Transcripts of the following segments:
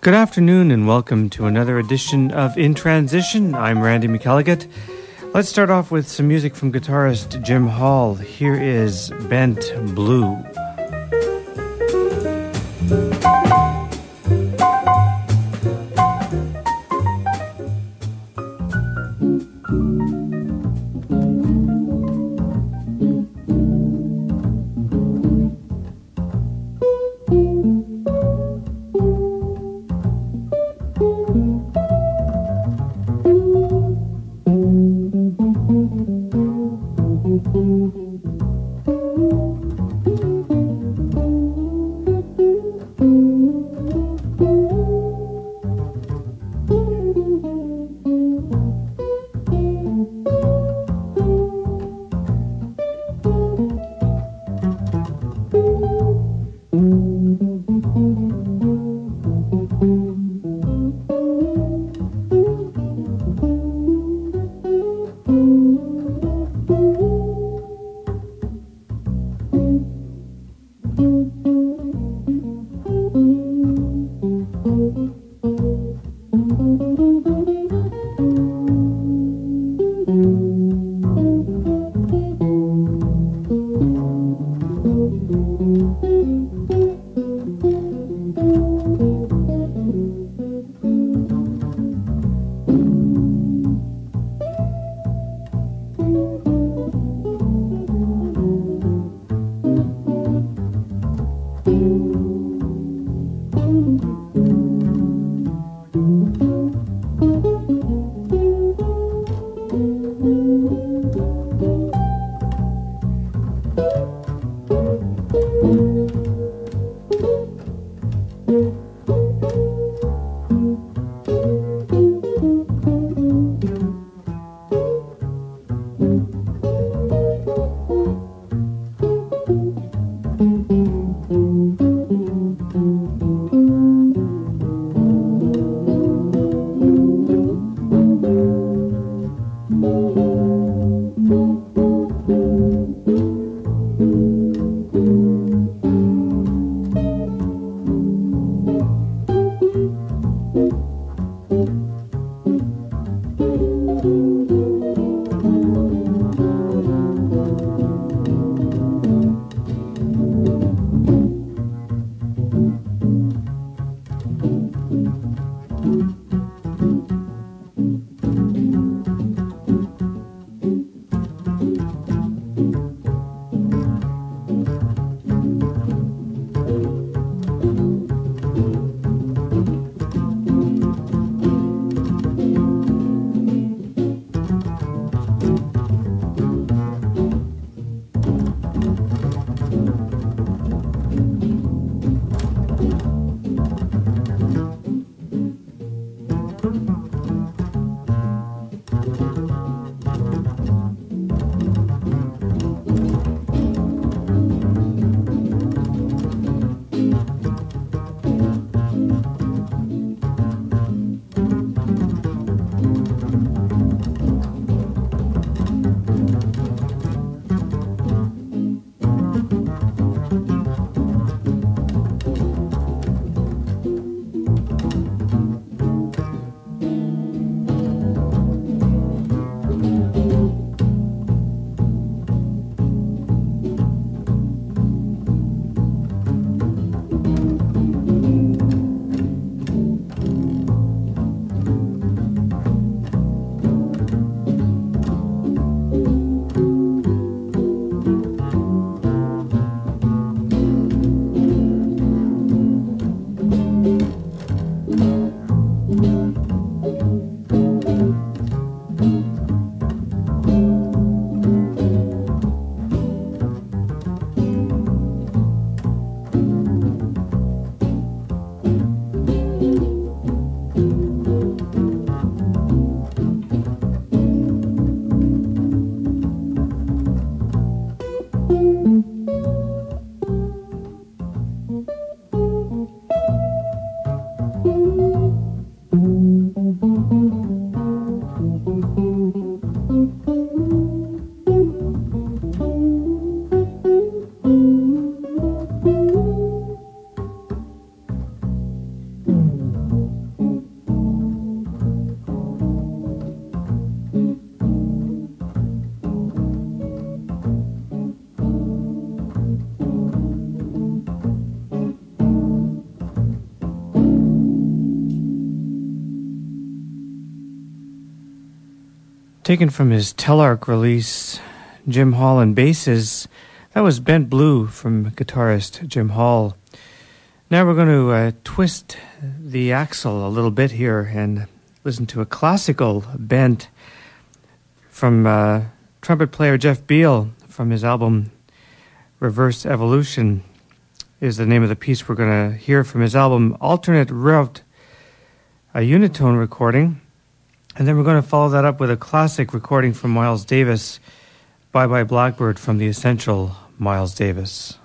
Good afternoon and welcome to another edition of In Transition. I'm Randy McElligott. Let's start off with some music from guitarist Jim Hall. Here is Bent Blue. Taken from his Telarc release, Jim Hall and Basses. That was Bent Blue from guitarist Jim Hall. Now we're going to twist the axle a little bit here and listen to a classical bent from trumpet player Jeff Beal from his album Reverse Evolution is the name of the piece we're going to hear from his album Alternate Route, a unitone recording. And then we're going to follow that up with a classic recording from Miles Davis, Bye Bye Blackbird from the essential Miles Davis.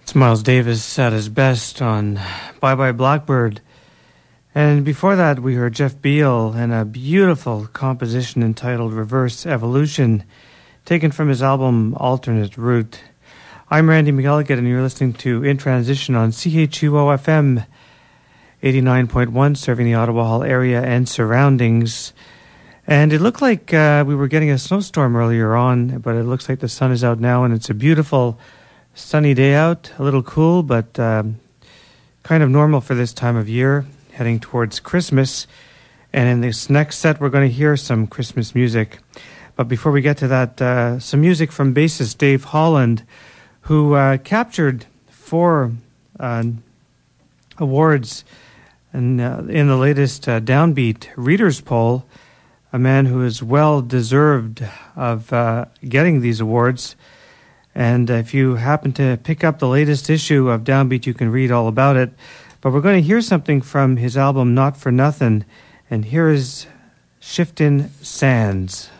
It's Miles Davis at his best on Bye Bye Blackbird. And before that, we heard Jeff Beal and a beautiful composition entitled Reverse Evolution, taken from his album Alternate Route. I'm Randy McElligott, and you're listening to In Transition on CHUO-FM 89.1, serving the Ottawa Hall area and surroundings. And it looked like we were getting a snowstorm earlier on, but it looks like the sun is out now, and it's a beautiful sunny day out, a little cool, but kind of normal for this time of year, heading towards Christmas. And in this next set, we're going to hear some Christmas music. But before we get to that, some music from bassist Dave Holland, who captured 4 awards in the latest Downbeat Readers Poll, a man who is well deserved of getting these awards. And if you happen to pick up the latest issue of Downbeat, you can read all about it. But we're going to hear something from his album Not For Nothing, and here is Shiftin' Sands.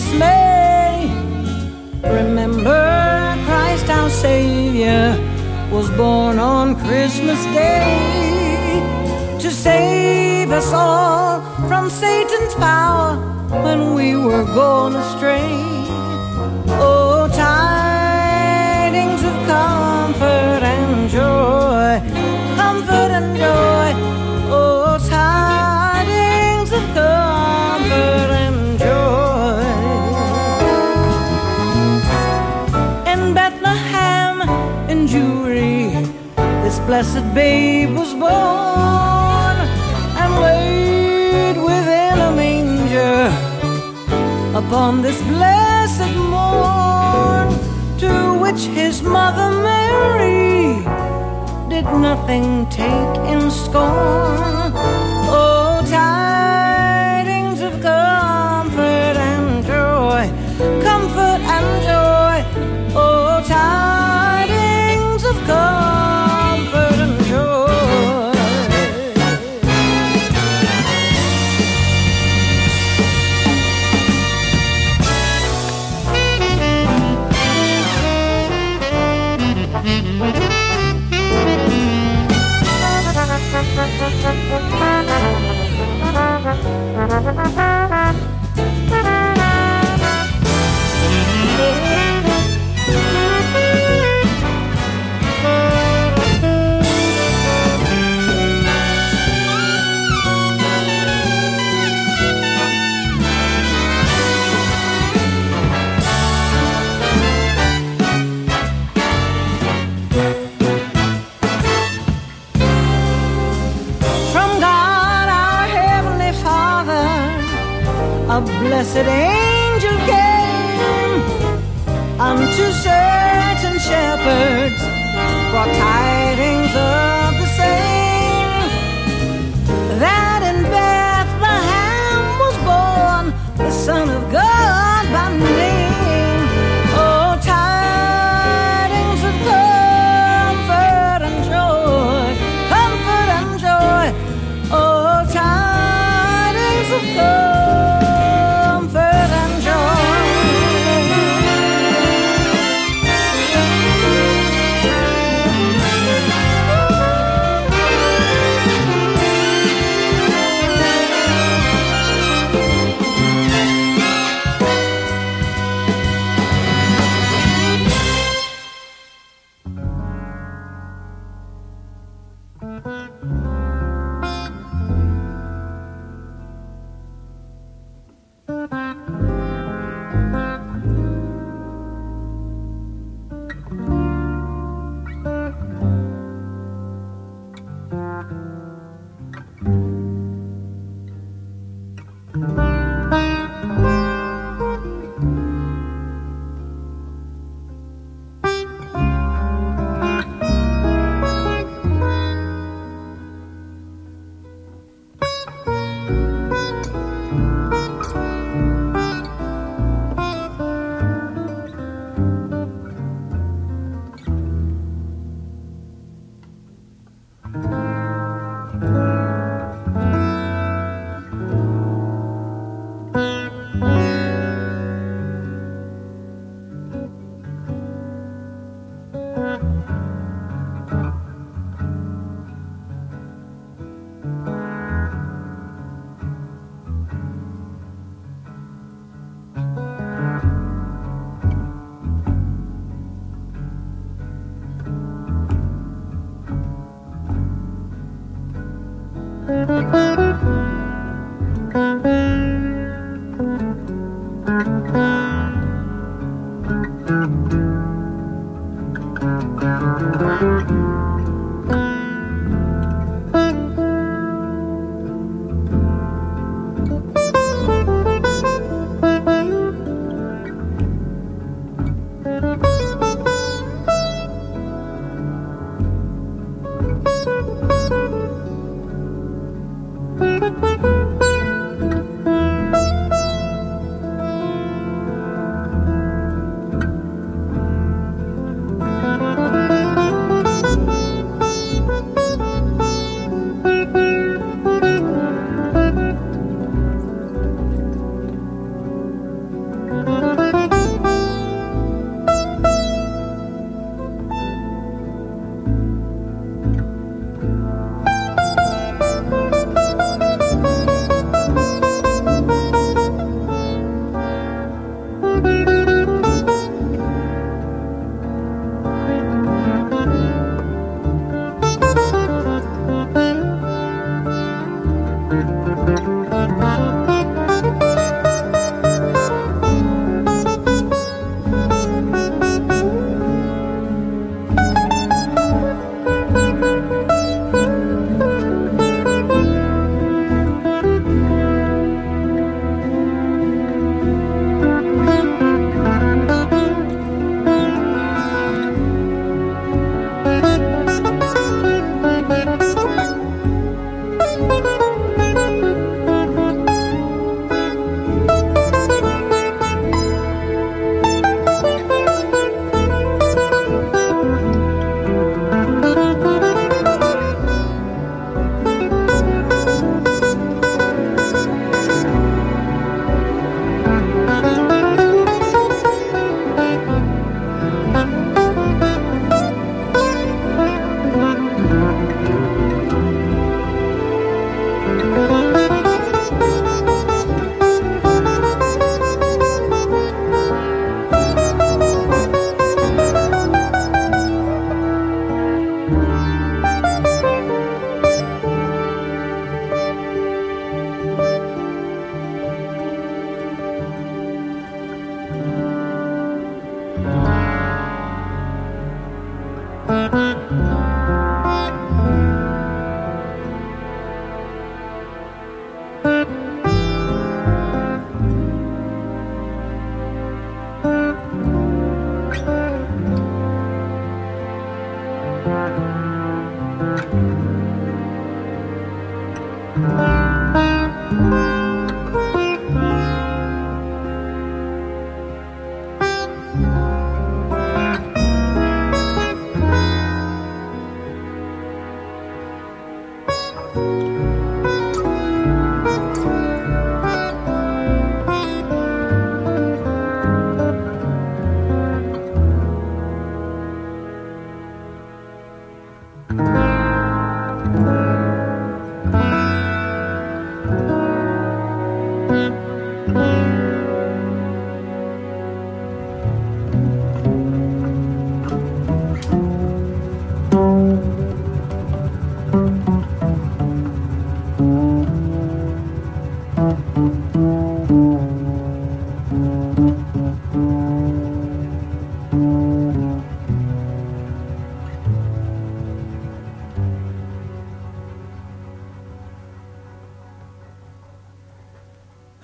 dismay. Remember, Christ our Savior was born on Christmas Day to save us all from Satan's power when we were gone astray. Oh, tidings of comfort and joy, comfort and joy. Oh, tidings of comfort and joy. In Bethlehem, in Jewry, this blessed babe was born and laid within a manger upon this blessed morn, to which his mother Mary did nothing take in scorn. Oh, tidings of comfort and joy, comfort and joy. Oh, tidings of comfort and joy. A blessed angel came unto certain shepherds, brought tidings of the same, that in Bethlehem was born the Son of God by name. Oh, tidings of comfort and joy, comfort and joy. Oh, tidings of comfort.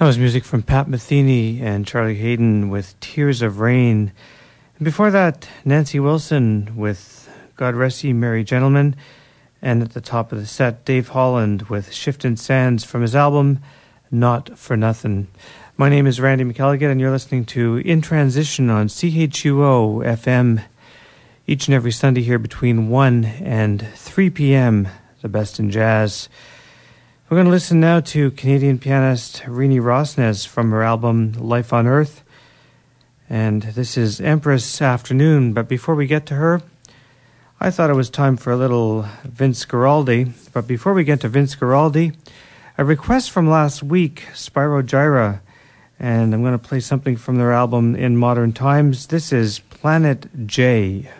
was music from Pat Metheny and Charlie Hayden with Tears of Rain. And before that, Nancy Wilson with God Rest Ye Merry Gentlemen. And at the top of the set, Dave Holland with Shiftin' Sands from his album Not For Nothin'. My name is Randy McElligott, and you're listening to In Transition on CHUO FM each and every Sunday here between 1 and 3 p.m., the best in jazz. We're going to listen now to Canadian pianist Renee Rosnes from her album Life on Earth. And this is Empress Afternoon. But before we get to her, I thought it was time for a little Vince Guaraldi. But before we get to Vince Guaraldi, a request from last week, Spyro Gyra. And I'm going to play something from their album In Modern Times. This is Planet J.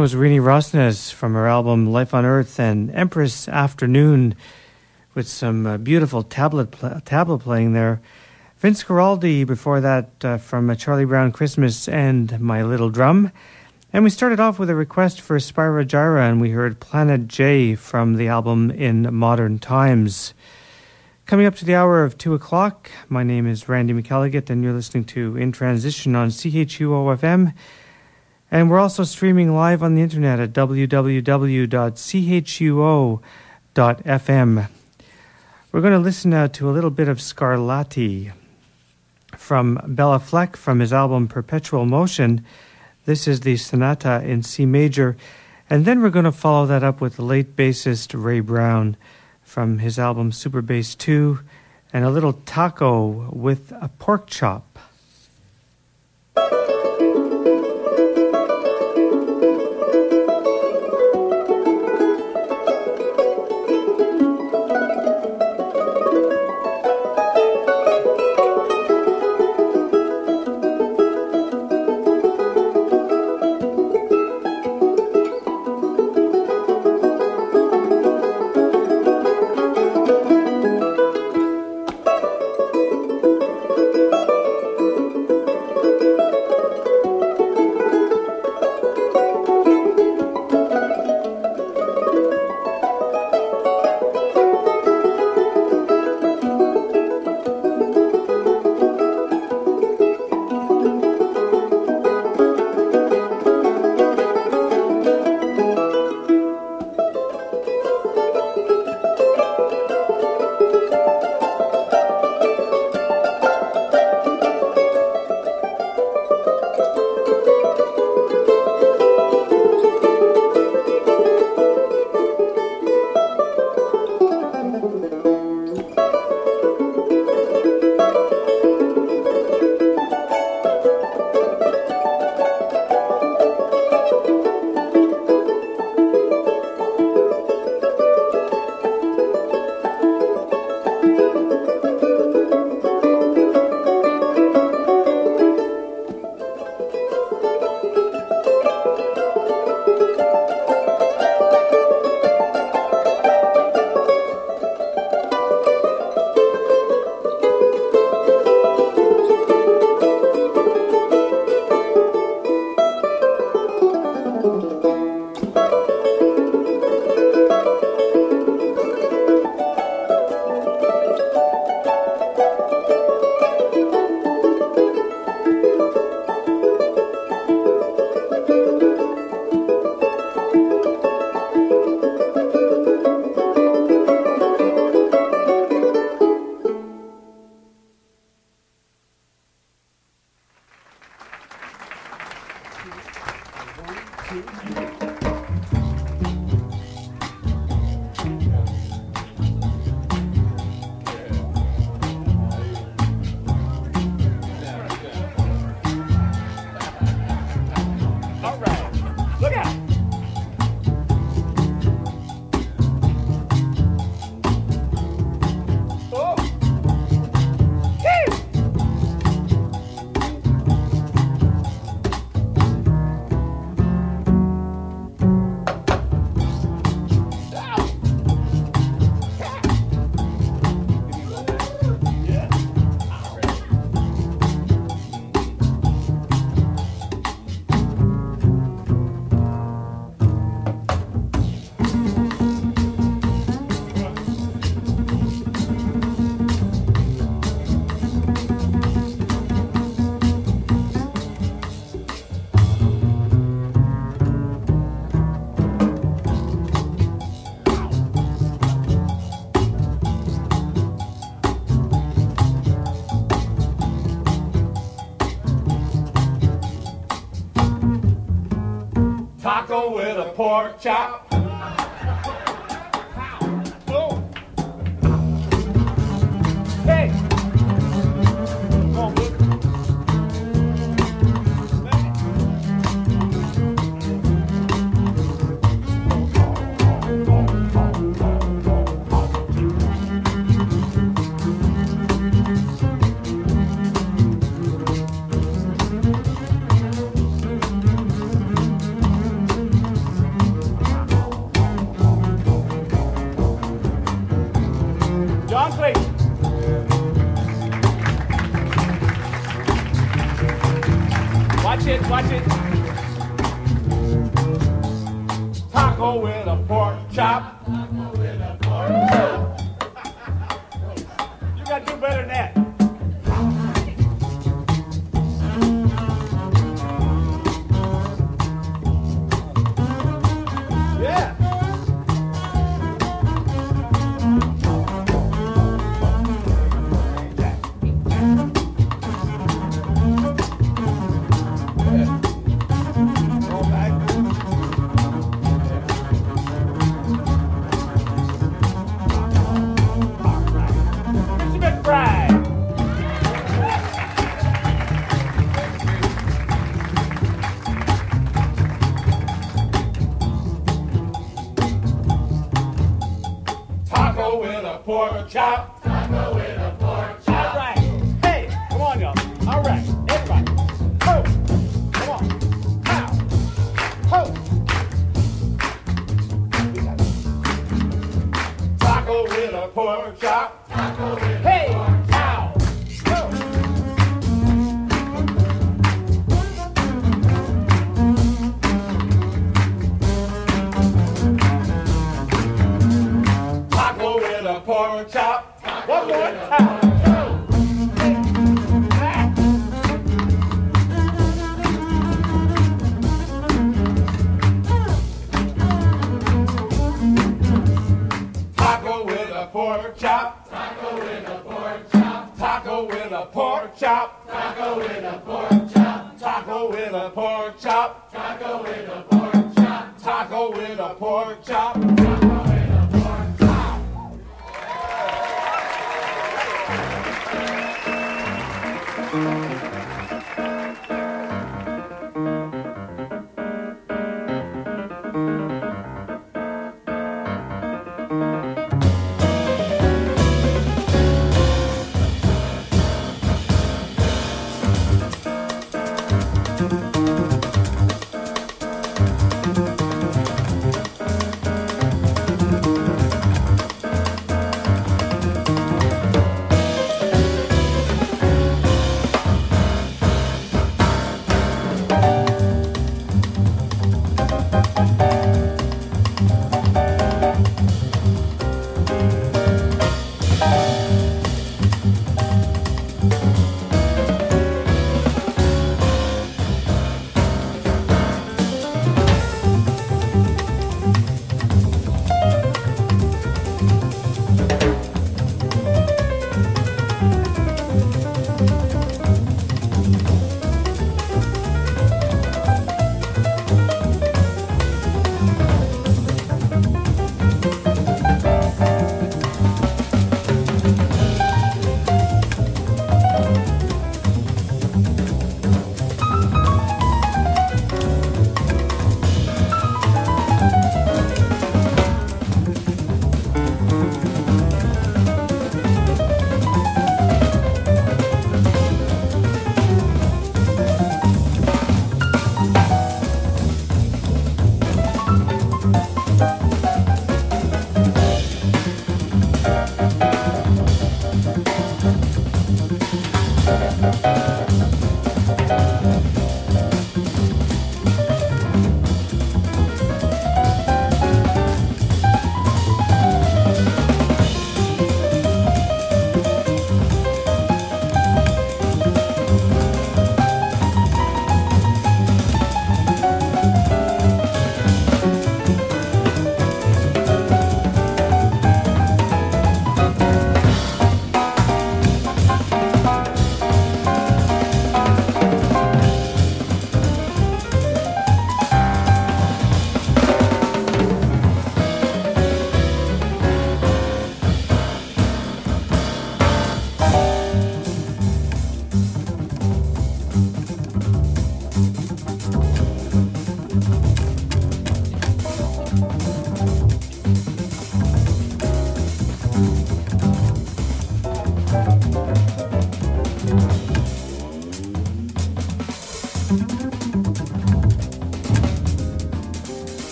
was Rini Rosnes from her album Life on Earth, and Empress Afternoon with some beautiful tablet playing there. Vince Guaraldi before that from Charlie Brown Christmas and My Little Drum. And we started off with a request for Spyro Gyra, and we heard Planet J from the album In Modern Times. Coming up to the hour of 2 o'clock, my name is Randy McElligott, and you're listening to In Transition on CHUO-FM. And we're also streaming live on the internet at www.chuo.fm. We're going to listen now to a little bit of Scarlatti from Bella Fleck from his album Perpetual Motion. This is the Sonata in C major. And then we're going to follow that up with the late bassist Ray Brown from his album Super Bass 2, and a little taco with a pork chop. Taco with a pork chop. Oh. Hey. Come on, Luke. it, watch it. Taco with a pork chop. Taco with a pork chop. You gotta do better than that. Yeah. Pork chop. Taco with a pork chop. All right. Hey, come on, y'all. All right. Everybody. Ho. Come on. Pow. Ho. Taco with a pork chop. Taco with hey. A pork chop. Ho. Taco with a pork chop. One more time. Taco with a pork chop. Taco with a pork chop. Taco with a pork chop. Taco with a pork chop. Taco with a pork chop. Taco with a pork chop. Taco with a pork chop. Taco with a pork chop.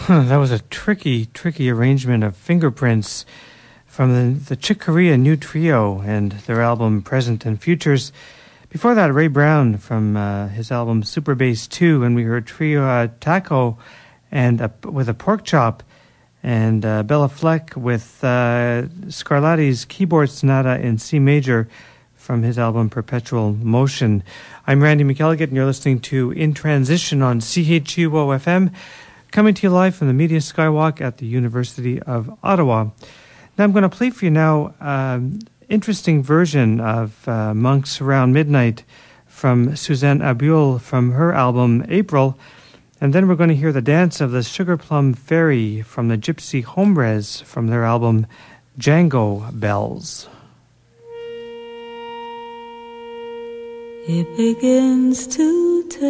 That was a tricky arrangement of Fingerprints from the Chick Corea New Trio and their album Present and Futures. Before that, Ray Brown from his album Super Bass 2, and we heard Trio Taco and with a pork chop, and Bella Fleck with Scarlatti's Keyboard Sonata in C major from his album Perpetual Motion. I'm Randy McElligott, and you're listening to In Transition on CHUO-FM, coming to you live from the Media Skywalk at the University of Ottawa. Now I'm going to play for you now interesting version of Monks Around Midnight from Suzanne Abul from her album April. And then we're going to hear the dance of the Sugar Plum Fairy from the Gypsy Hombres from their album Django Bells. It begins to turn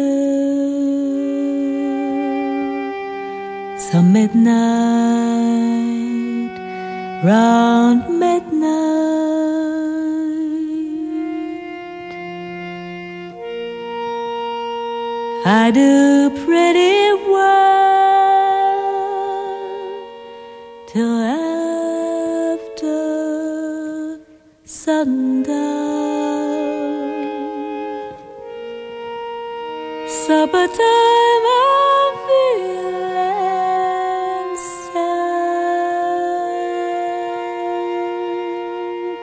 some midnight, round midnight. I do pretty well till after sundown. Supper time, I'm feeling sad,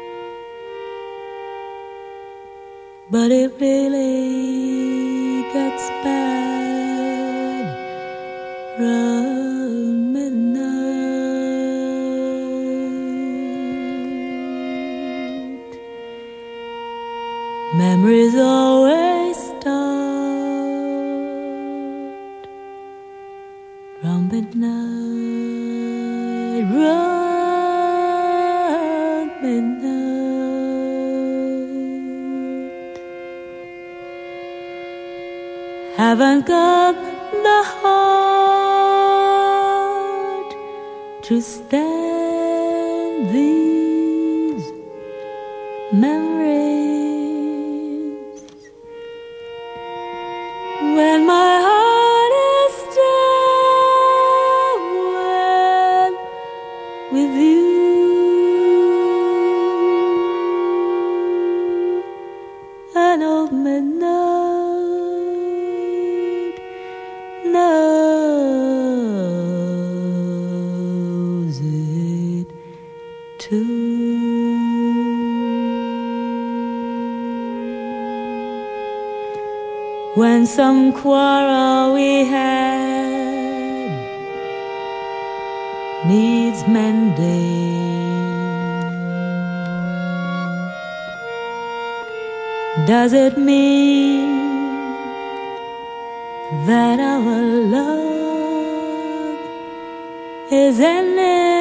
but it really gets bad round midnight. Memories always start round midnight, round midnight. Haven't got the heart to stand these memories when my heart is done with you. An old midnight knows it too. When some quarrel we had needs mending, does it mean that our love is ending?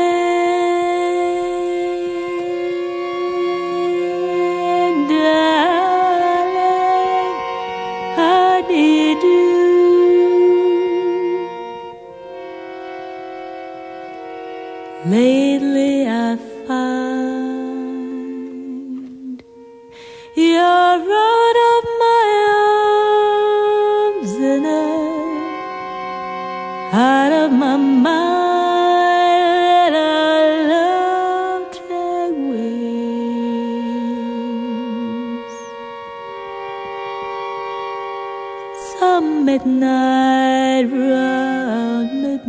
Darling, how did you? Lately I find you're out of my arms and out of my mind, and our love take wings. Some midnight, round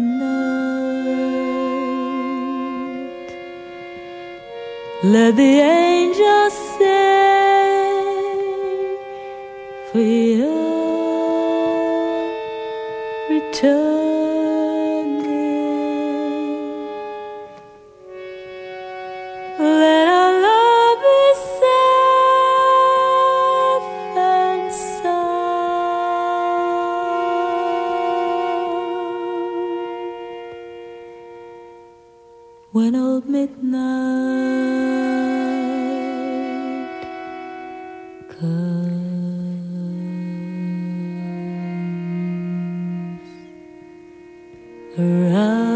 midnight, let the angels sing for your returning. Let our love be safe and sound when old midnight comes around.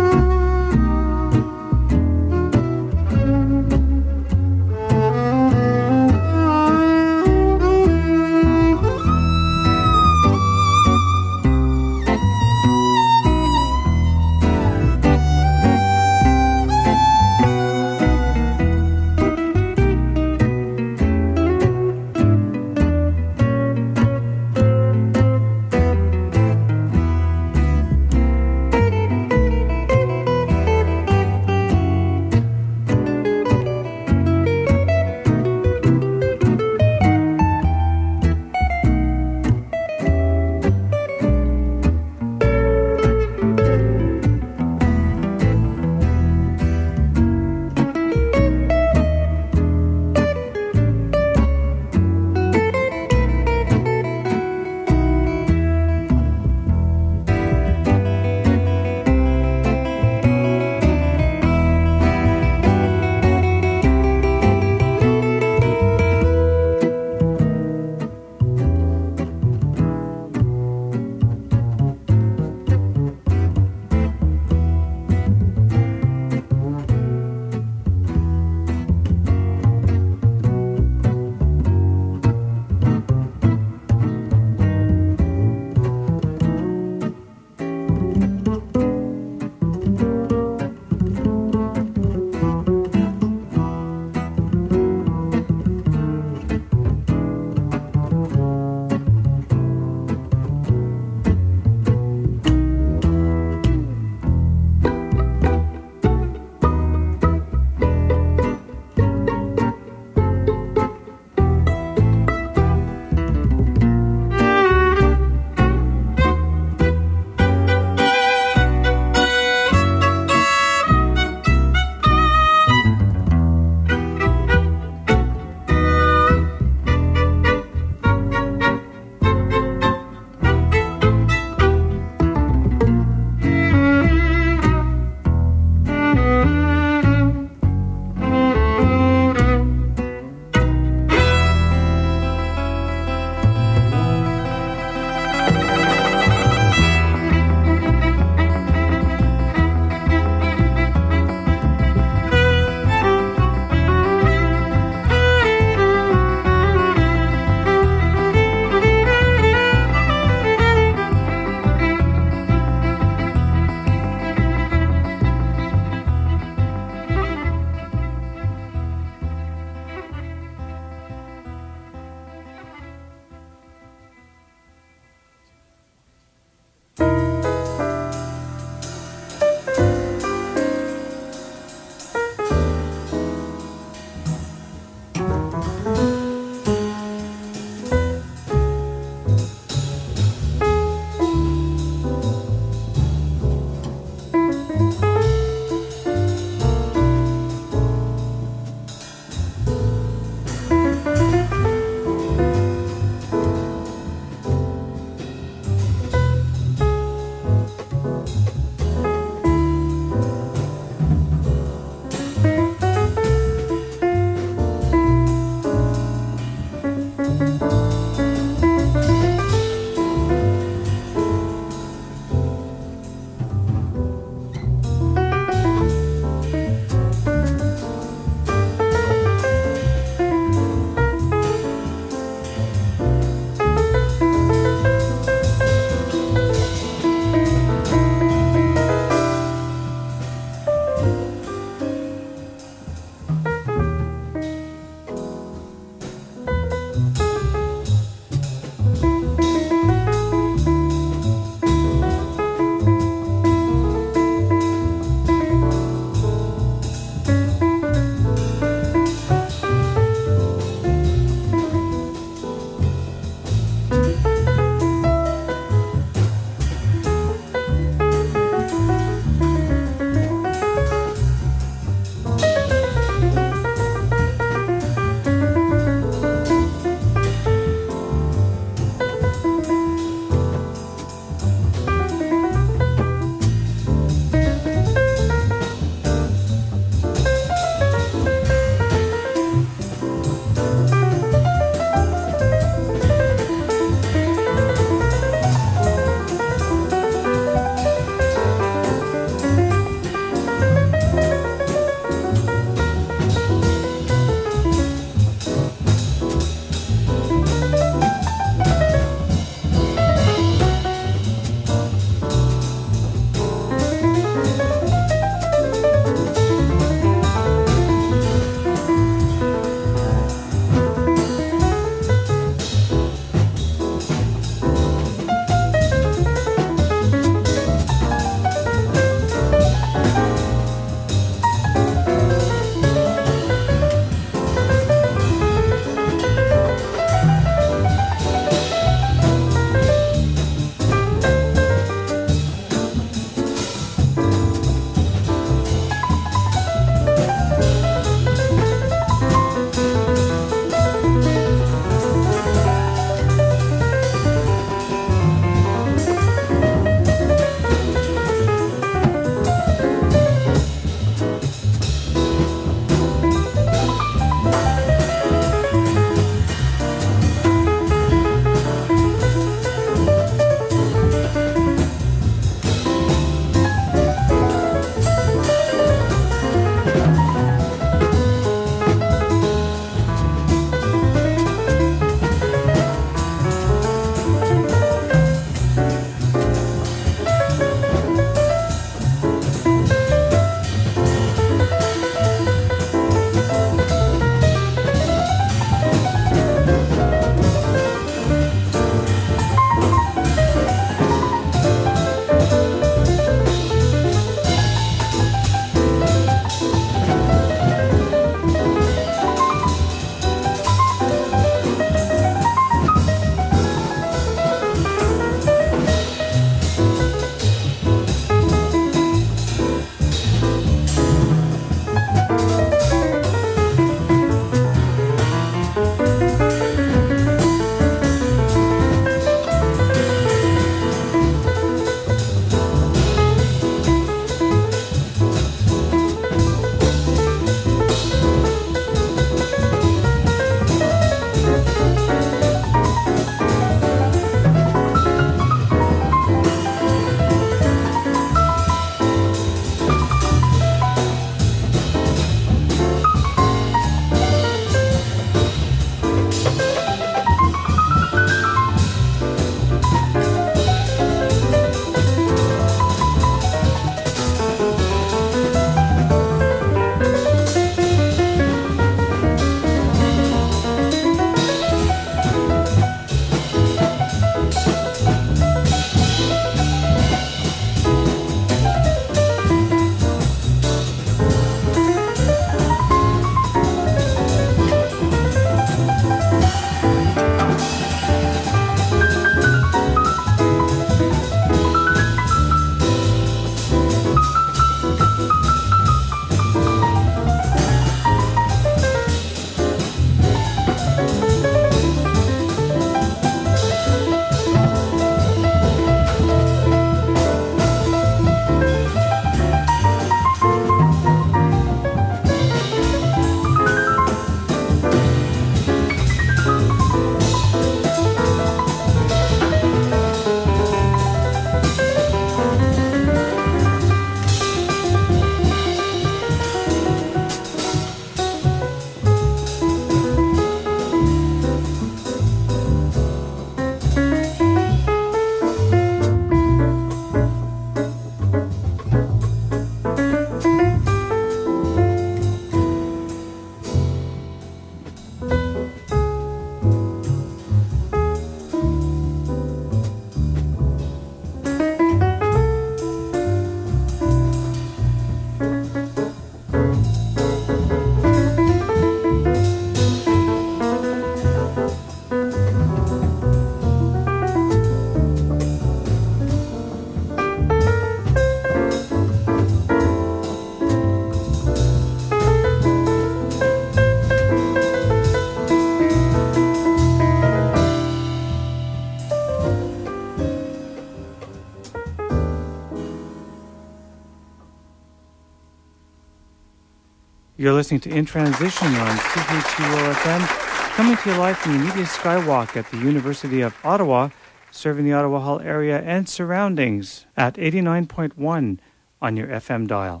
You're listening to In Transition on CHUO FM, coming to you live from the Media Skywalk at the University of Ottawa, serving the Ottawa Hall area and surroundings at 89.1 on your FM dial.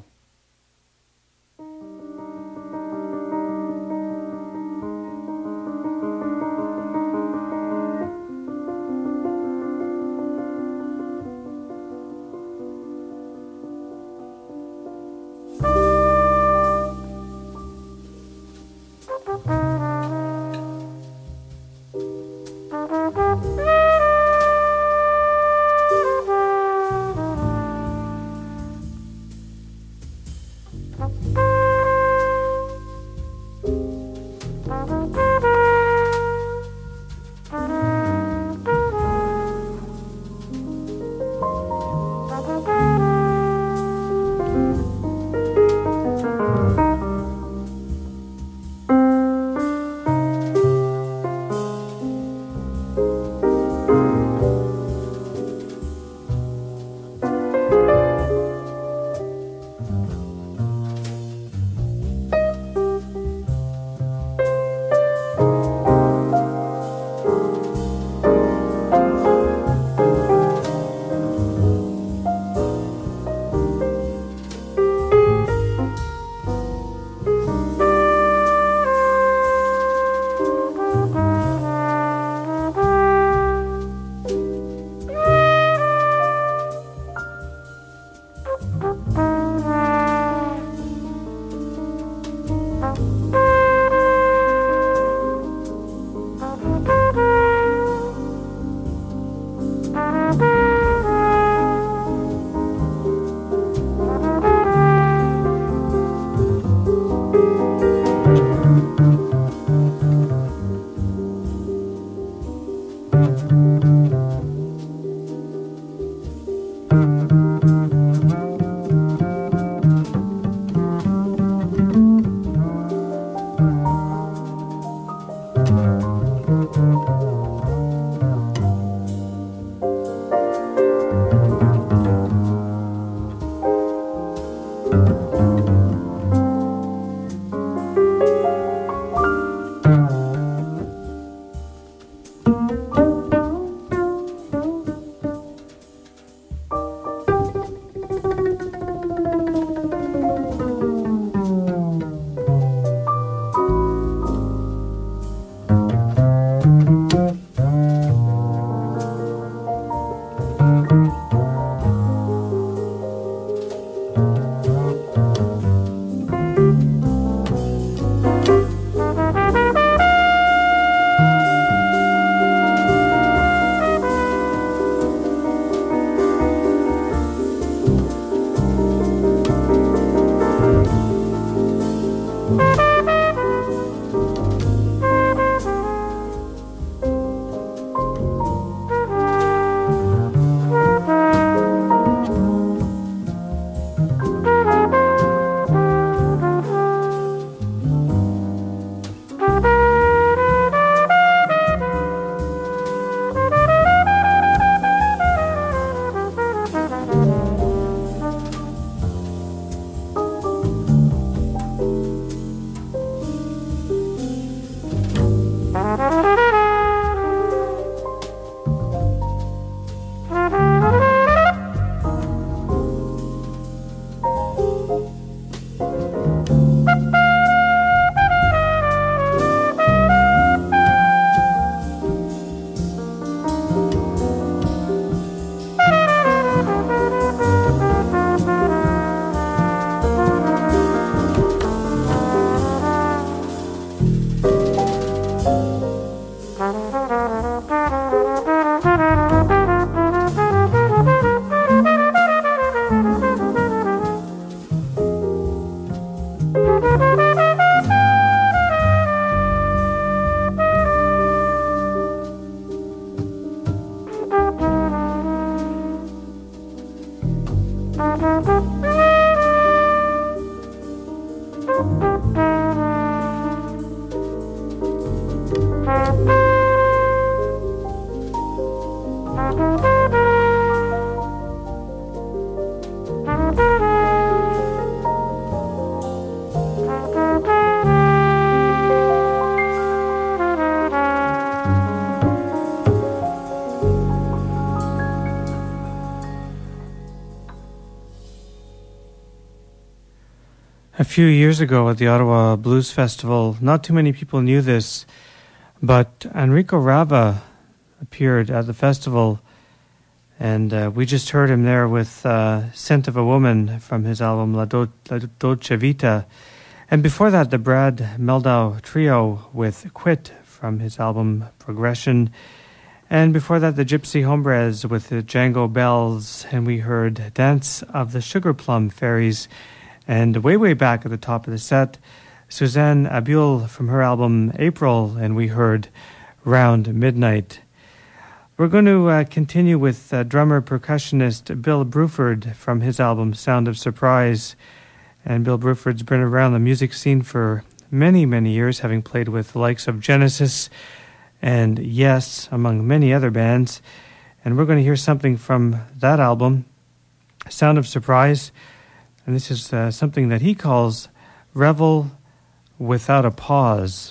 few years ago at the Ottawa Blues Festival, not too many people knew this, but Enrico Rava appeared at the festival, and we just heard him there with Scent of a Woman from his album La Dolce Vita. And before that, the Brad Meldau Trio with Quit from his album Progression. And before that, the Gypsy Hombres with the Django Bells, and we heard Dance of the Sugar Plum Fairies. And way back at the top of the set, Suzanne Abul from her album April, and we heard Round Midnight. We're going to continue with drummer percussionist Bill Bruford from his album Sound of Surprise. And Bill Bruford's been around the music scene for many years, having played with the likes of Genesis and Yes, among many other bands. And we're going to hear something from that album, Sound of Surprise. And this is something that he calls Revel Without a Pause.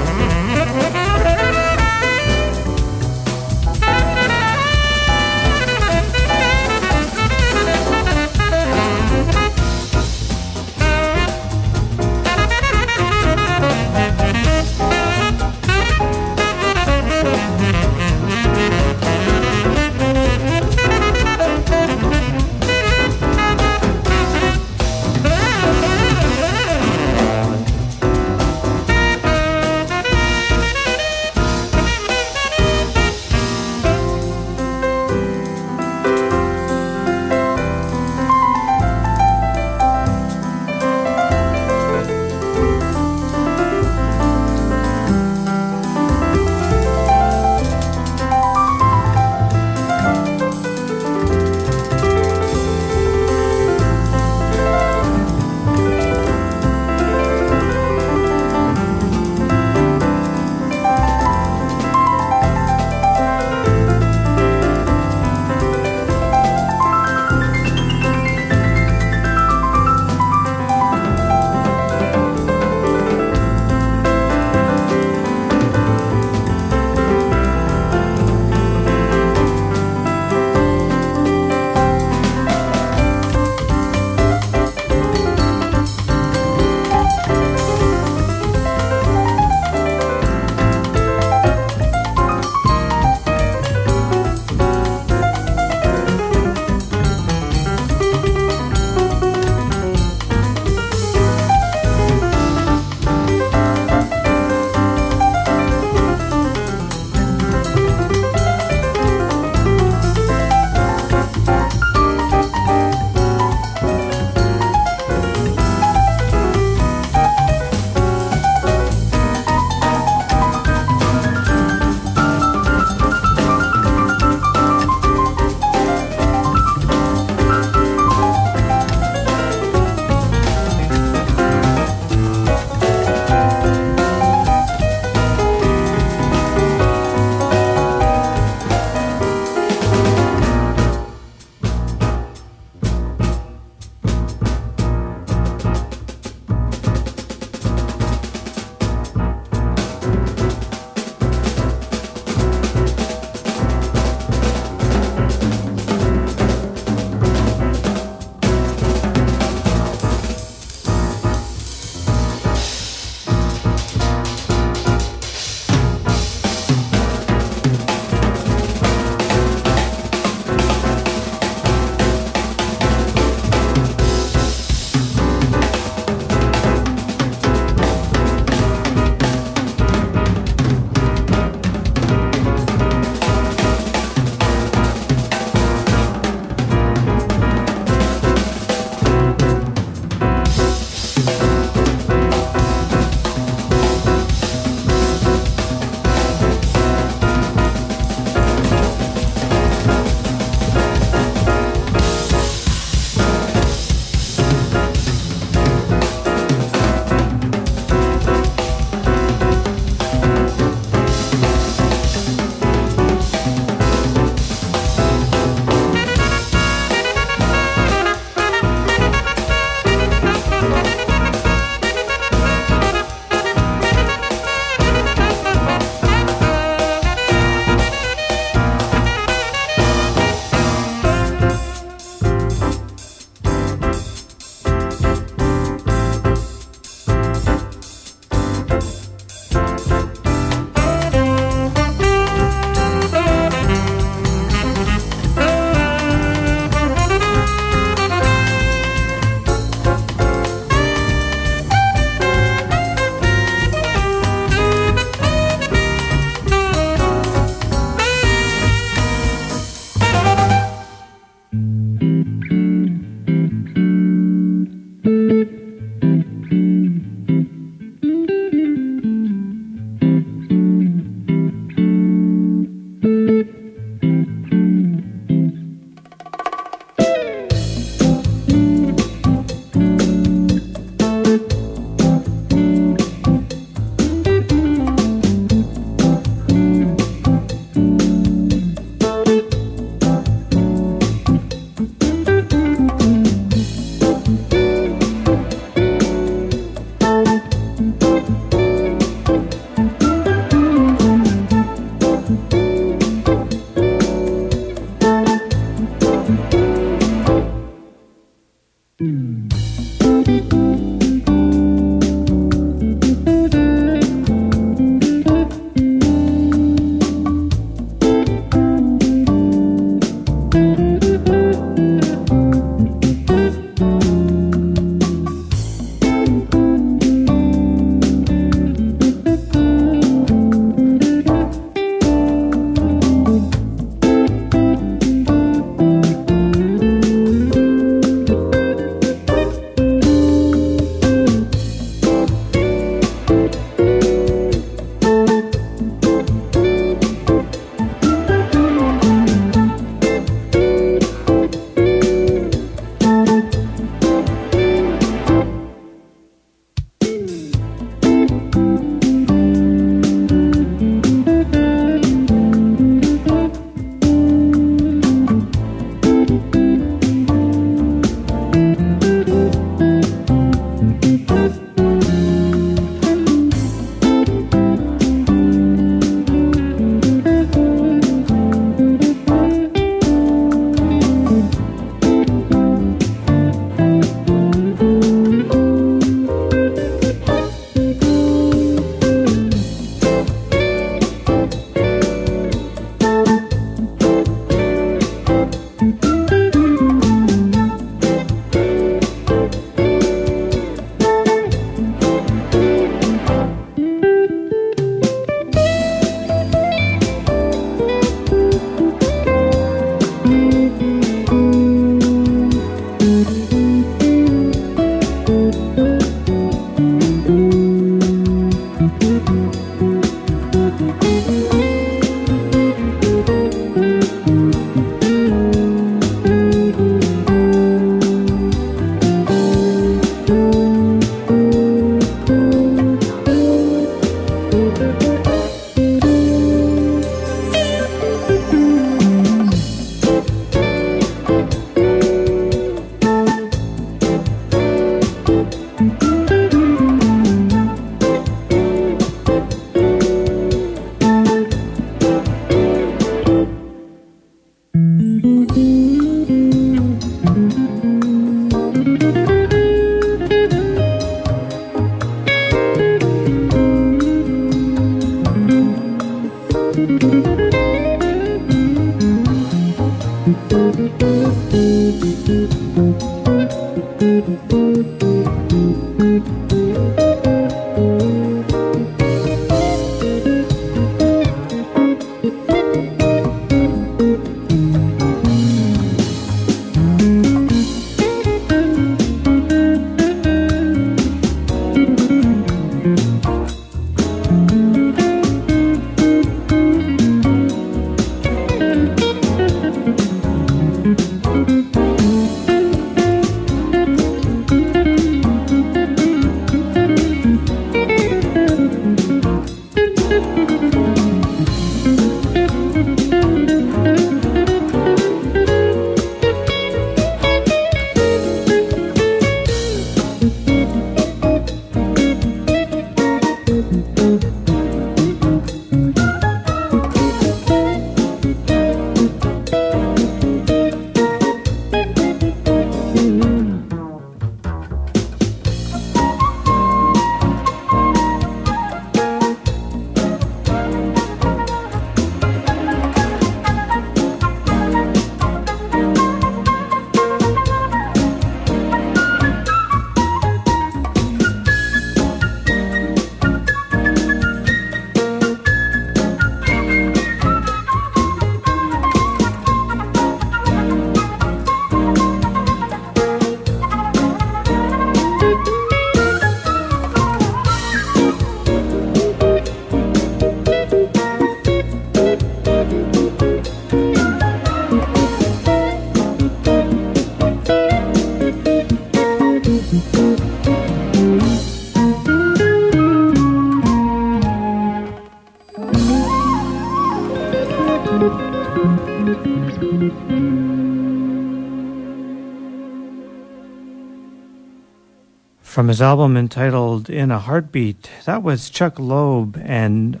From his album entitled In a Heartbeat, that was Chuck Loeb and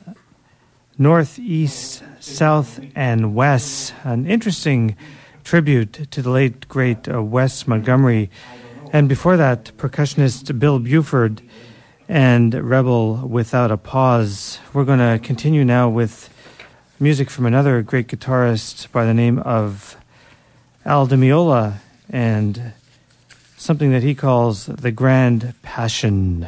North, East, South, and West. An interesting tribute to the late, great Wes Montgomery. And before that, percussionist Bill Buford and Rebel Without a Pause. We're going to continue now with music from another great guitarist by the name of Al Di Meola and something that he calls the Grand Passion.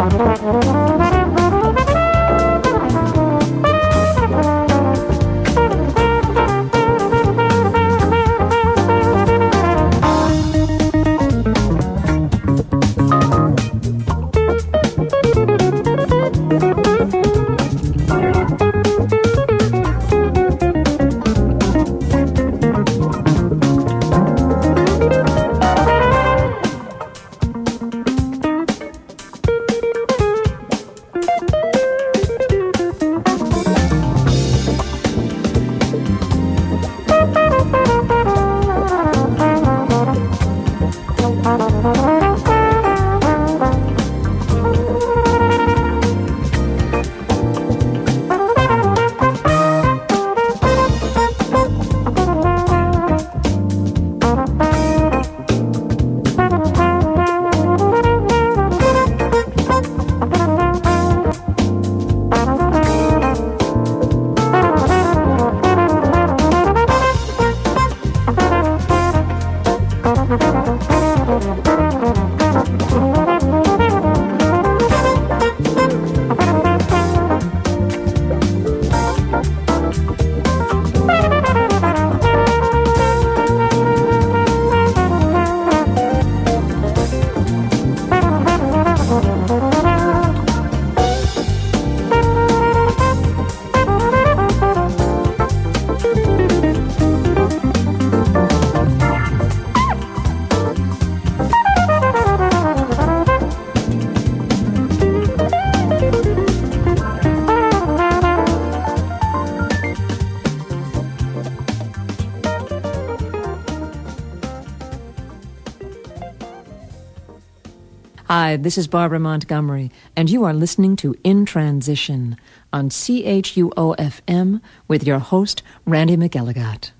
Hi, this is Barbara Montgomery, and you are listening to In Transition on CHUO-FM with your host, Randy McElligott.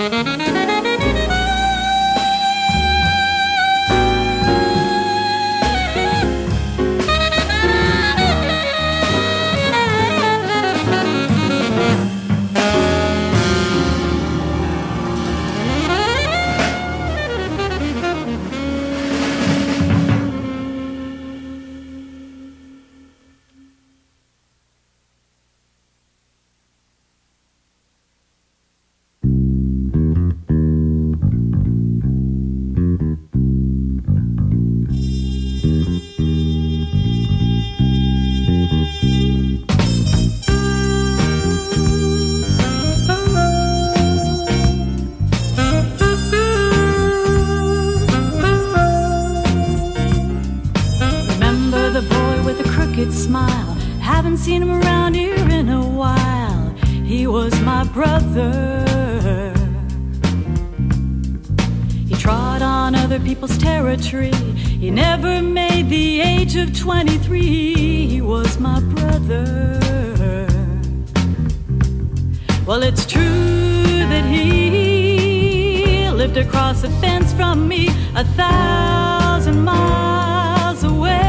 Smile, haven't seen him around here in a while. He was my brother. He trod on other people's territory. He never made the age of 23. He was my brother. Well, it's true that he lived across the fence from me 1,000 miles away.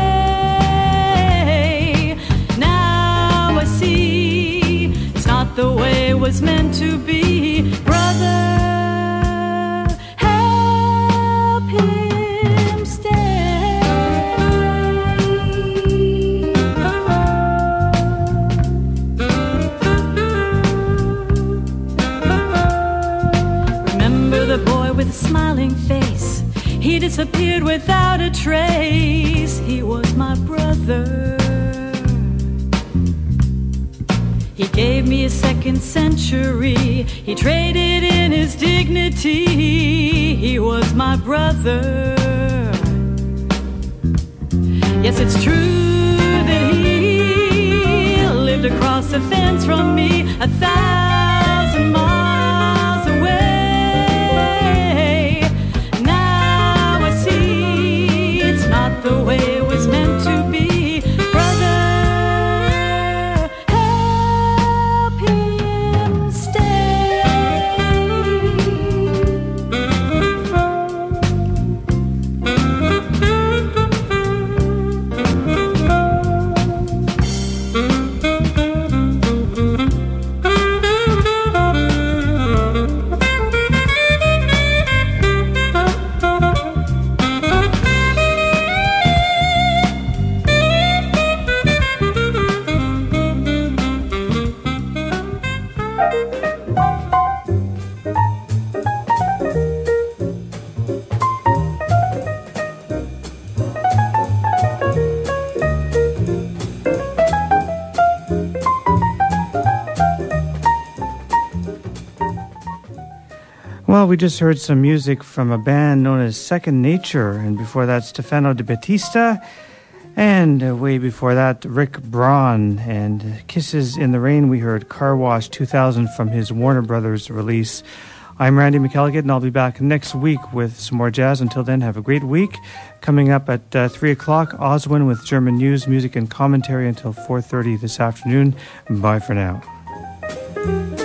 The way it was meant to be. Brother, help him stay. Remember the boy with a smiling face? He disappeared without a trace. He was my brother. He gave me a second century. He traded in his dignity. He was my brother. Yes, it's true that he lived across the fence from me 1,000 miles away. Now I see it's not the way it was meant to be. Well, we just heard some music from a band known as Second Nature, and before that, Stefano De Battista, and way before that, Rick Braun, and Kisses in the Rain. We heard Car Wash 2000 from his Warner Brothers release. I'm Randy McElligott, and I'll be back next week with some more jazz. Until then, have a great week. Coming up at 3 o'clock, Oswin with German news, music, and commentary until 4:30 this afternoon. Bye for now.